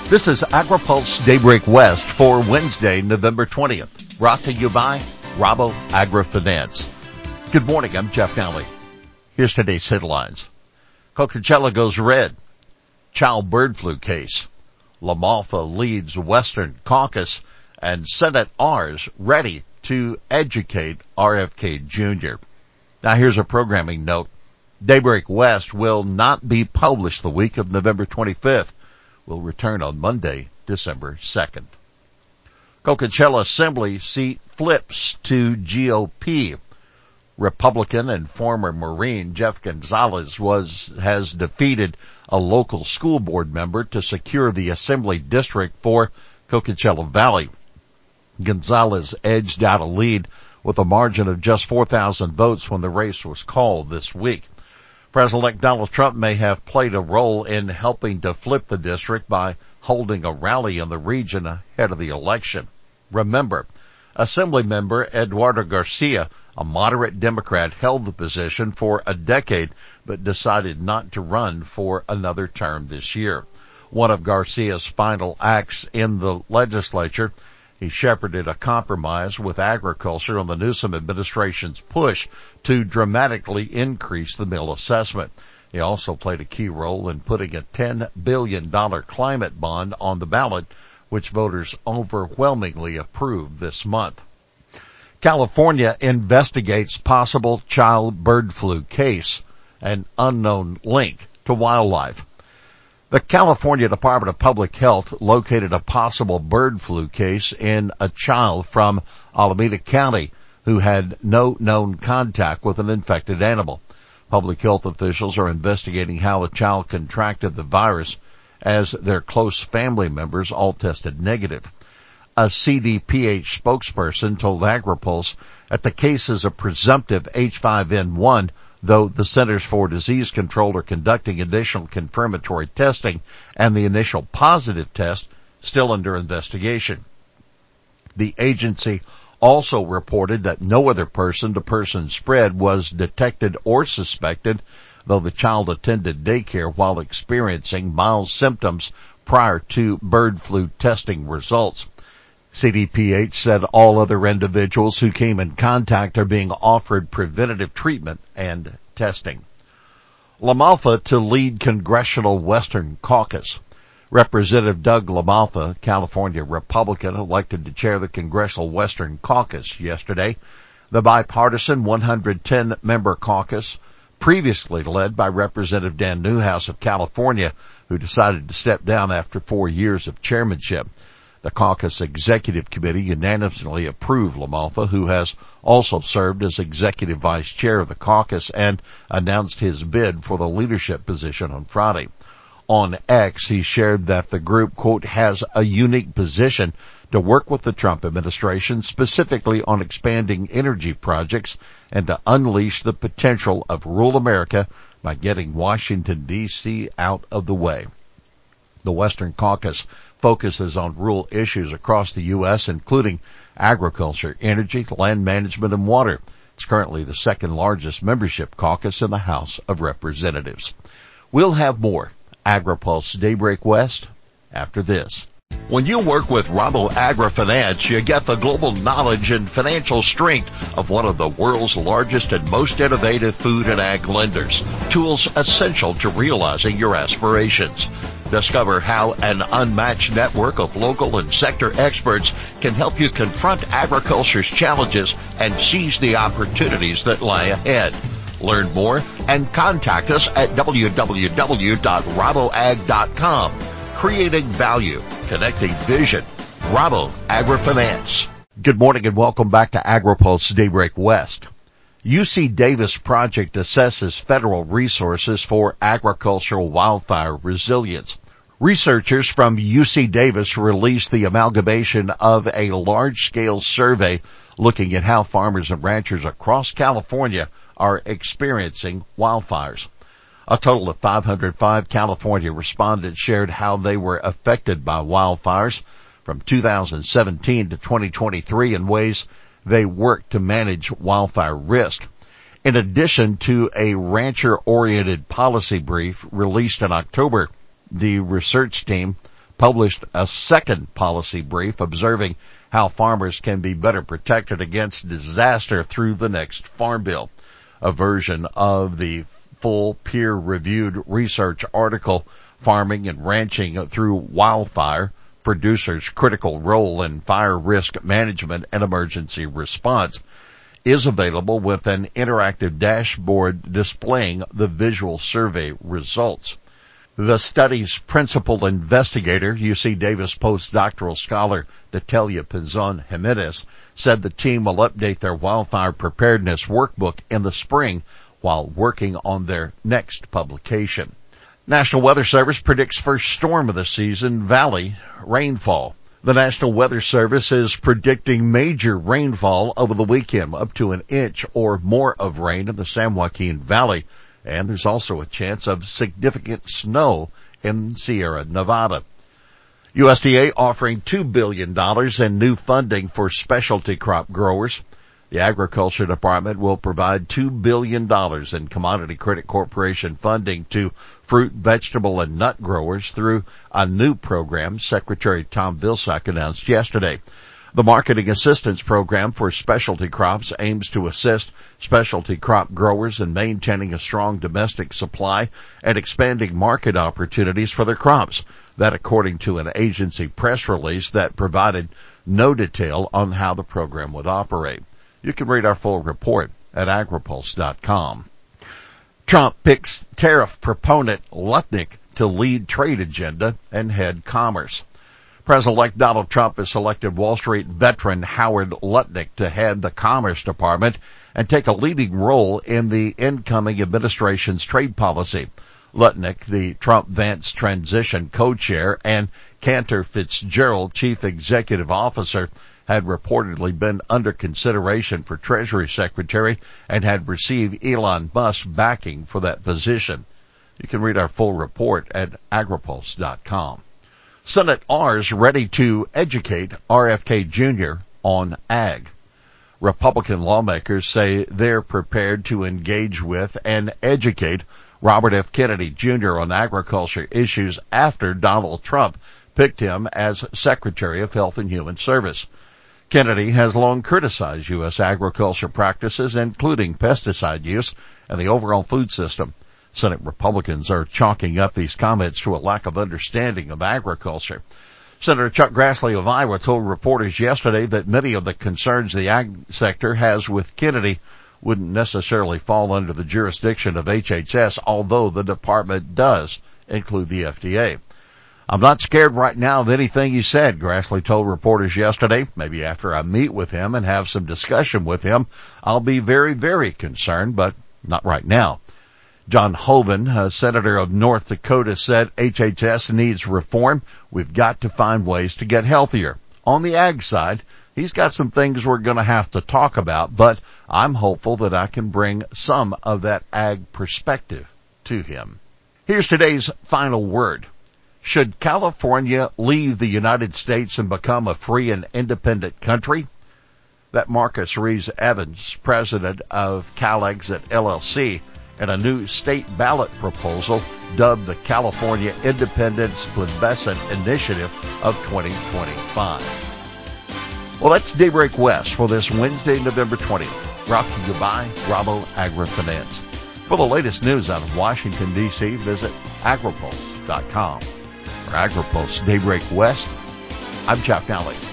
This is AgriPulse Daybreak West for Wednesday, November 20th, brought to you by Rabo AgriFinance. Good morning, I'm Jeff Nally. Here's today's headlines. Coachella goes red. Child bird flu case. LaMalfa leads Western Caucus, and Senate R's ready to educate RFK Jr. Now here's a programming note. Daybreak West will not be published the week of November 25th. Will return on Monday, December 2nd. Coachella Assembly seat flips to GOP. Republican and former Marine Jeff Gonzalez has defeated a local school board member to secure the Assembly district for Coachella Valley. Gonzalez edged out a lead with a margin of just 4,000 votes when the race was called this week. President-elect Donald Trump may have played a role in helping to flip the district by holding a rally in the region ahead of the election. Remember, Assemblymember Eduardo Garcia, a moderate Democrat, held the position for a decade but decided not to run for another term this year. One of Garcia's final acts in the legislature, he shepherded a compromise with agriculture on the Newsom administration's push to dramatically increase the mill assessment. He also played a key role in putting a $10 billion climate bond on the ballot, which voters overwhelmingly approved this month. California investigates possible child bird flu case, an unknown link to wildlife. The California Department of Public Health located a possible bird flu case in a child from Alameda County who had no known contact with an infected animal. Public health officials are investigating how the child contracted the virus, as their close family members all tested negative. A CDPH spokesperson told AgriPulse that the case is a presumptive H5N1, though the Centers for Disease Control are conducting additional confirmatory testing and the initial positive test still under investigation. The agency also reported that no other person-to-person spread was detected or suspected, though the child attended daycare while experiencing mild symptoms prior to bird flu testing results. CDPH said all other individuals who came in contact are being offered preventative treatment and testing. LaMalfa to lead Congressional Western Caucus. Representative Doug LaMalfa, California Republican, elected to chair the Congressional Western Caucus yesterday. The bipartisan 110-member caucus, previously led by Representative Dan Newhouse of California, who decided to step down after 4 years of chairmanship. The caucus executive committee unanimously approved LaMalfa, who has also served as executive vice chair of the caucus and announced his bid for the leadership position on Friday. On X, he shared that the group, quote, has a unique position to work with the Trump administration, specifically on expanding energy projects and to unleash the potential of rural America by getting Washington, D.C. out of the way. The Western Caucus focuses on rural issues across the U.S., including agriculture, energy, land management, and water. It's currently the second largest membership caucus in the House of Representatives. We'll have more AgriPulse Daybreak West after this. When you work with Rabo AgriFinance, you get the global knowledge and financial strength of one of the world's largest and most innovative food and ag lenders. Tools essential to realizing your aspirations. Discover how an unmatched network of local and sector experts can help you confront agriculture's challenges and seize the opportunities that lie ahead. Learn more and contact us at www.raboag.com. Creating value, connecting vision. Rabo AgriFinance. Good morning and welcome back to AgriPulse Daybreak West. UC Davis project assesses federal resources for agricultural wildfire resilience. Researchers from UC Davis released the amalgamation of a large-scale survey looking at how farmers and ranchers across California are experiencing wildfires. A total of 505 California respondents shared how they were affected by wildfires from 2017 to 2023 in ways they work to manage wildfire risk. In addition to a rancher-oriented policy brief released in October, the research team published a second policy brief observing how farmers can be better protected against disaster through the next Farm Bill. A version of the full peer-reviewed research article, Farming and Ranching Through Wildfire, Producers' Critical Role in Fire Risk Management and Emergency Response, is available with an interactive dashboard displaying the visual survey results. The study's principal investigator, UC Davis postdoctoral scholar Natalia Pinzon Jimenez, said the team will update their wildfire preparedness workbook in the spring while working on their next publication. National Weather Service predicts first storm of the season, Valley rainfall. The National Weather Service is predicting major rainfall over the weekend, up to an inch or more of rain in the San Joaquin Valley. And there's also a chance of significant snow in Sierra Nevada. USDA offering $2 billion in new funding for specialty crop growers. The Agriculture Department will provide $2 billion in Commodity Credit Corporation funding to fruit, vegetable, and nut growers through a new program Secretary Tom Vilsack announced yesterday. The Marketing Assistance Program for Specialty Crops aims to assist specialty crop growers in maintaining a strong domestic supply and expanding market opportunities for their crops. That according to an agency press release that provided no detail on how the program would operate. You can read our full report at agripulse.com. Trump picks tariff proponent Lutnick to lead trade agenda and head commerce. President-elect Donald Trump has selected Wall Street veteran Howard Lutnick to head the Commerce Department and take a leading role in the incoming administration's trade policy. Lutnick, the Trump-Vance transition co-chair, and Cantor Fitzgerald, chief executive officer, had reportedly been under consideration for Treasury Secretary and had received Elon Musk's backing for that position. You can read our full report at agripulse.com. Senate R's ready to educate RFK Jr. on ag. Republican lawmakers say they're prepared to engage with and educate Robert F. Kennedy Jr. on agriculture issues after Donald Trump picked him as Secretary of Health and Human Service. Kennedy has long criticized U.S. agriculture practices, including pesticide use and the overall food system. Senate Republicans are chalking up these comments to a lack of understanding of agriculture. Senator Chuck Grassley of Iowa told reporters yesterday that many of the concerns the ag sector has with Kennedy wouldn't necessarily fall under the jurisdiction of HHS, although the department does include the FDA. I'm not scared right now of anything he said, Grassley told reporters yesterday. Maybe after I meet with him and have some discussion with him, I'll be very, very concerned, but not right now. John Hoeven, a senator of North Dakota, said HHS needs reform. We've got to find ways to get healthier. On the ag side, he's got some things we're going to have to talk about, but I'm hopeful that I can bring some of that ag perspective to him. Here's today's final word. Should California leave the United States and become a free and independent country? That Marcus Rees Evans, president of CalExit LLC, and a new state ballot proposal dubbed the California Independence Plebiscite Initiative of 2025. Well, that's Daybreak West for this Wednesday, November 20th. Brought to you by Rabo AgriFinance. For the latest news out of Washington, D.C., visit agripulse.com. For AgriPulse Daybreak West, I'm Jeff Nally.